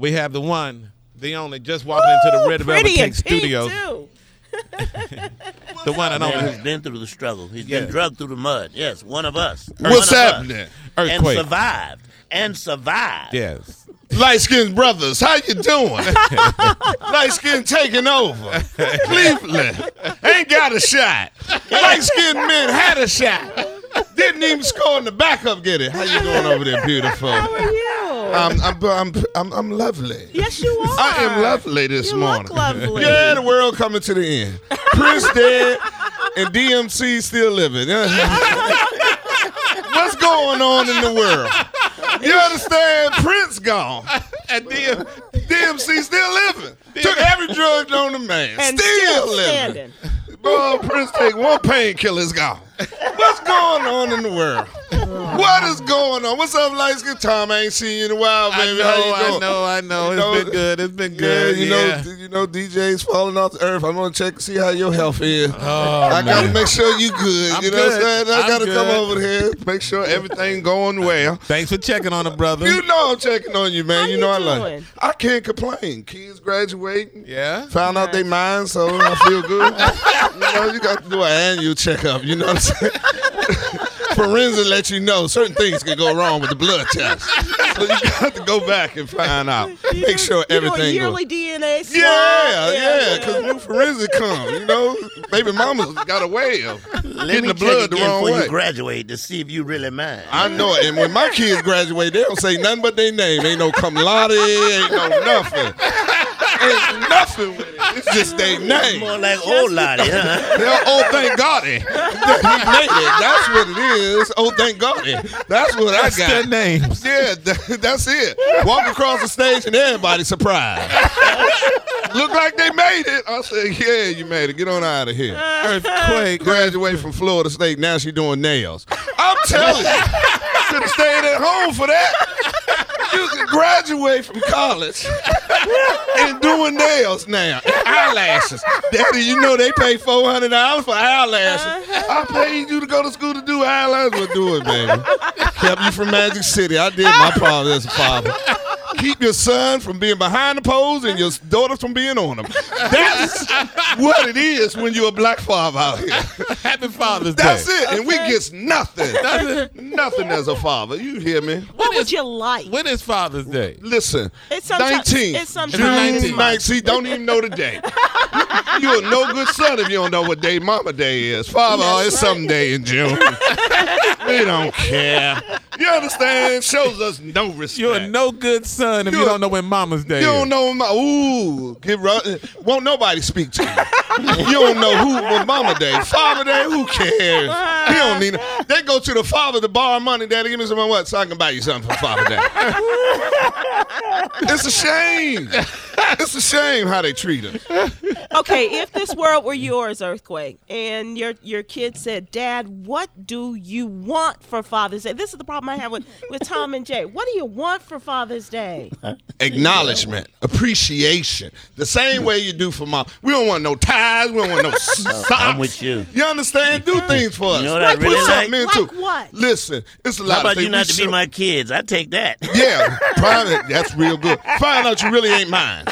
we have the one, the only, just walking into the Red Velvet Cake Studios. Too. The one and only. He's been through the struggle. He's been drugged through the mud. Yes, one of us. What's happening? Earthquake. And survived. Yes. Light Skin Brothers, how you doing? Light Skin taking over. Cleveland ain't got a shot. Light Skin Men had a shot. Didn't even score in the backup. Get it? How you doing over there, beautiful? How are you? I'm lovely. Yes, you are. I am lovely this morning. Look lovely. Yeah, the world coming to the end. Prince dead and DMC still living. What's going on in the world? You understand? Prince gone. And DMC still living. Took every drug known to man. And still living. standing. Boy, Prince take one painkiller, it's gone. What's going on in the world? What is going on? What's up, Light Skin Tom? I ain't seen you in a while, baby. How you doing? I know. It's been good. It's been good. You know, DJ's falling off the earth. I'm gonna check to see how your health is. I gotta make sure you good. I'm you know what I'm good. saying? I gotta I'm come good. over here, make sure everything going well. Thanks for checking on it, brother. You know I'm checking on you, man. How you know you I like doing? it. I can't complain. Kids graduating. Yeah. Found out they mine, so I feel good. You got to do an annual checkup. You know what I'm saying? Forensic let you know certain things can go wrong with the blood test. So you got to go back and find out. Make sure everything You do a goes. yearly DNA swab. Yeah, because new forensic come. You know, baby mama's got a way of Let getting me the blood check the again wrong before way. you graduate to see if you really mind. I know it. And when my kids graduate, they don't say nothing but their name. Ain't no cum laude, ain't no nothing. Ain't nothing with it. It's just their name. More like old Lottie, huh? They're, oh, thank God. He made it. That's what it is. Oh, thank God. That's what I That's got. their names. Yeah, that's it. Walk across the stage and everybody surprised. Look like they made it. I said, yeah, you made it. Get on out of here. Earthquake. Graduate from Florida State. Now she doing nails. I'm telling you. Could have stayed at home for that. You can graduate from college and doing nails now. Eyelashes. Daddy, you know they pay $400 for eyelashes. I paid you to go to school to do eyelashes. Well, do it, baby. Kept you from Magic City. I did my part as a father. Keep your son from being behind the poles and your daughter from being on them. That's what it is when you're a black father out here. Happy Father's Day. That's it. And we get nothing. Nothing as a father. You hear me? What would you like? When is Father's Day? Listen, It's sometimes- 19. it's sometimes June it's 19th. Don't even know the day. You're no good son if you don't know what day Mama Day is. Father, it's some day in June. We don't care. You understand? Shows us no respect. You're a no good son if you don't know when Mama's Day You is. don't know won't nobody speak to you. You don't know what Mama Day, Father Day. Who cares? He don't need it. They go to the father to borrow money. Daddy, give me some what so I can buy you something for Father Day. It's a shame. It's a shame how they treat us. Okay, if this world were yours, Earthquake, and your kid said, Dad, what do you want for Father's Day? This is the problem I have with Tom and Jay. What do you want for Father's Day? Acknowledgement, appreciation, the same way you do for mom. We don't want no ties. We don't want no socks. I'm with you. You understand? Do things for us. You know what I really Put something like? into. Like what? Listen, it's a lot How of about things you not we to be should- my kids? I take that. Yeah, private. That's real good. Find out you really ain't mine.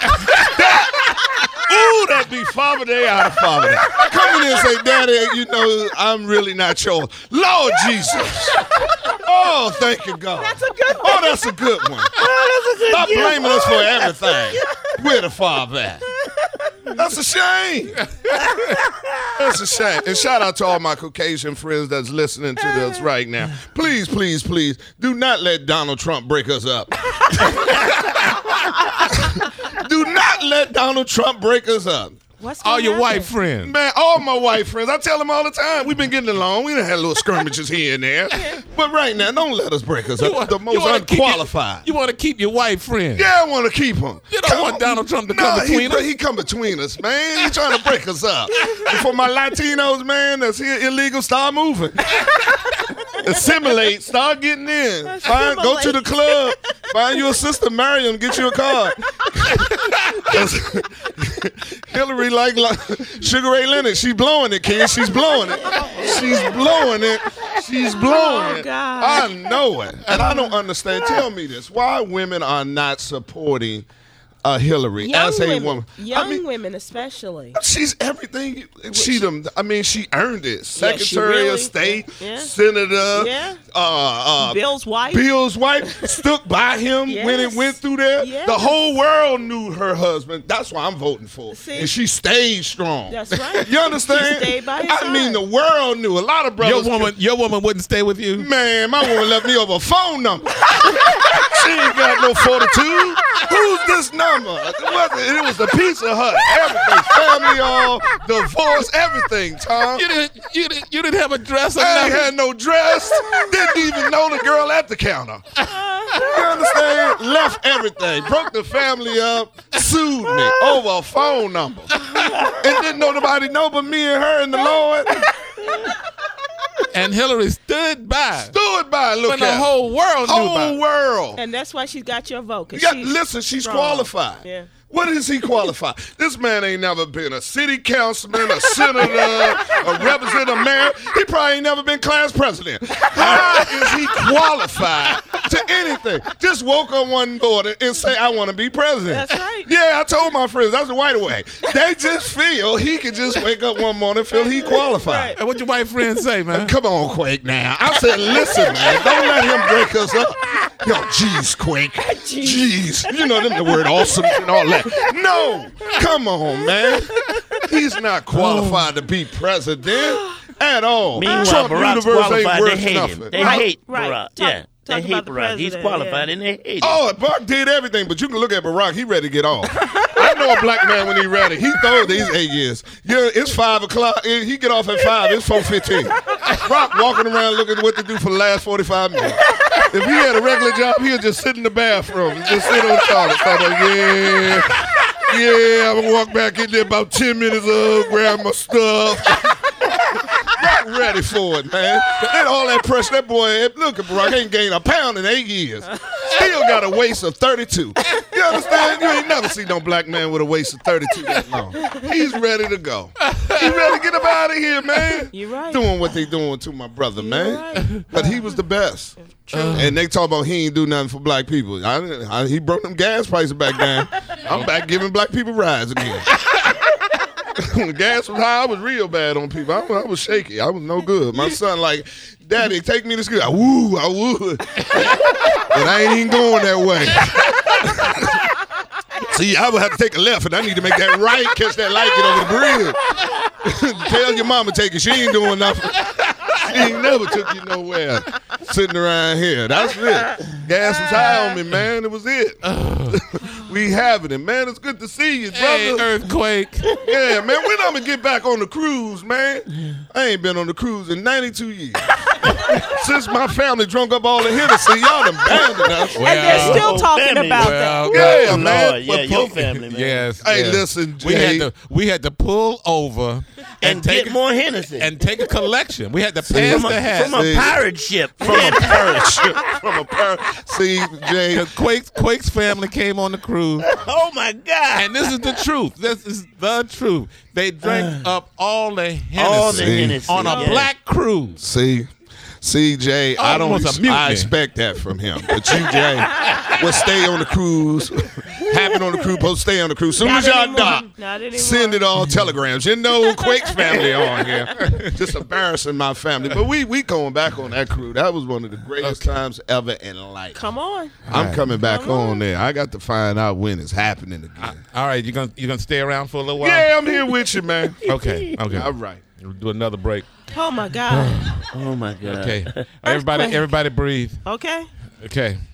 Ooh, that'd be Father Day out of Father Day. Come in and say, Daddy, you know, I'm really not yours. Lord Jesus. Oh, thank you, God. That's a good one. Oh, that's a good one. Stop blaming us for everything. We're the father at. That's a shame. That's a shame. And shout out to all my Caucasian friends that's listening to this right now. Please, please, please, do not let Donald Trump break us up. Do not let Donald Trump break us up. What's All gonna your happen? white friends. Man, all my white friends, I tell them all the time, we've been getting along. We done had little skirmishes here and there. But right now, don't let us break us up. The most unqualified. You want to keep your white friends. Yeah, I want to keep him. You don't want Donald Trump to come between us. He come between us, man. He trying to break us up. And for my Latinos, man, that's here illegal, start moving. Assimilate, start getting in. Go to the club, find you a sister, marry him, get you a card. Hillary like Sugar Ray Leonard. She's blowing it, kid. She's blowing it. She's blowing it. She's blowing it. God. I know it. And I don't understand. Tell me this. Why women are not supporting Hillary as a woman? Young women especially. She's everything. She earned it. Secretary really, of State, yeah. Senator, Bill's wife. Bill's wife stuck by him when it went through there. Yes. The whole world knew her husband. That's why I'm voting for. See? And she stayed strong. That's right. You understand? She stayed by his I mean, side. the world knew. A lot of brothers. Your woman wouldn't stay with you? Man, my woman left me over a phone number. She ain't got no fortitude. Who's this number? It was the Pizza Hut. Everything. Family, all divorce, everything, Tom. You didn't have a dress or I nothing? ain't had no dress. Didn't even know the girl at the counter. You understand? Left everything. Broke the family up. Sued me over a phone number. And didn't nobody know but me and her and the Lord. And Hillary stood by. Stood by. Look when the at her. whole world knew about Whole it. world. And that's why she's got your vote. Listen, she's strong. qualified. Yeah. What is he qualified? This man ain't never been a city councilman, a senator, a representative, mayor. He probably ain't never been class president. How is he qualified to anything? Just woke up one morning and say, I want to be president. That's right. Yeah, I told my friends, that's the white way. They just feel he could just wake up one morning and feel he qualified. Right. And what your white friends say, man? Come on, Quake, now. I said, listen, man, don't let him break us up. Yo, jeez, Quake. Jeez. You know them the word awesome and all that. No. Come on, man. He's not qualified to be president at all. Meanwhile, Trump Barack's universe ain't qualified. They worth hate nothing. him. They Right, hate right. Barack. Talk- Yeah. They talk hate about the Barack. He's president, qualified yeah. and they hate him. Oh, Barack did everything, but you can look at Barack. He ready to get off. I know a black man when he ready. He throws these 8 years. Yeah, it's 5 o'clock. He get off at 5. It's 4:15. Barack walking around looking at what to do for the last 45 minutes. If he had a regular job, he'd just sit in the bathroom. Just sit on the toilet. So I'm like, I'm going to walk back in there about 10 minutes, grab my stuff. Not ready for it, man. And all that pressure, that boy, look at Barack, ain't gained a pound in 8 years. Still got a waist of 32. You understand? You ain't never seen no black man with a waist of 32 that long. He's ready to go. He's ready to get up out of here, man. You're right. Doing what they doing to my brother, man. right. But he was the best. And they talk about he ain't do nothing for black people. He broke them gas prices back down. I'm back giving black people rides again. When the gas was high, I was real bad on people. I was shaky. I was no good. My son like, Daddy, take me to school. I would. But I ain't even going that way. See, I would have to take a left, and I need to make that right, catch that light, get over the bridge. Tell your mama take it. She ain't doing nothing. She ain't never took you nowhere. Sitting around here. That's it. Gas was high on me, man. It was it. We having it, man. It's good to see you, brother. Hey, Earthquake. Yeah, man. When I'm gonna get back on the cruise, man? I ain't been on the cruise in 92 years. Since my family drunk up all the Hennessy, y'all done abandoned us. And they're still Whole talking family. about Well, that. Yeah, Oh, man. Lord, yeah, your family, man. Yes. Hey, yes. listen, Jay. We had to pull over And take get more Hennessy. and take a collection. We had to pass from the hat. a pirate ship. From a pirate. See, Jay. Because Quake's family came on the cruise. Oh, my God. And this is the truth. This is the truth. They drank up all the Hennessy, All the Hennessy. on a yeah. black cruise. See, Jay, I don't Almost a mutiny. I expect that from him. But you, Jay, will stay on the cruise. Happen on the cruise, supposed to stay on the cruise. Soon Not as y'all anymore. dock, Not anymore. send it all telegrams. You know Quake's family on here. Just embarrassing my family. But we going back on that cruise. That was one of the greatest times ever in life. Come on. I'm coming back on there. I got to find out when it's happening again. All right, you gonna stay around for a little while? Yeah, I'm here with you, man. Okay. All right. We'll do another break. Oh, my God. Oh, my God. Okay. Everybody breathe. Okay. Okay.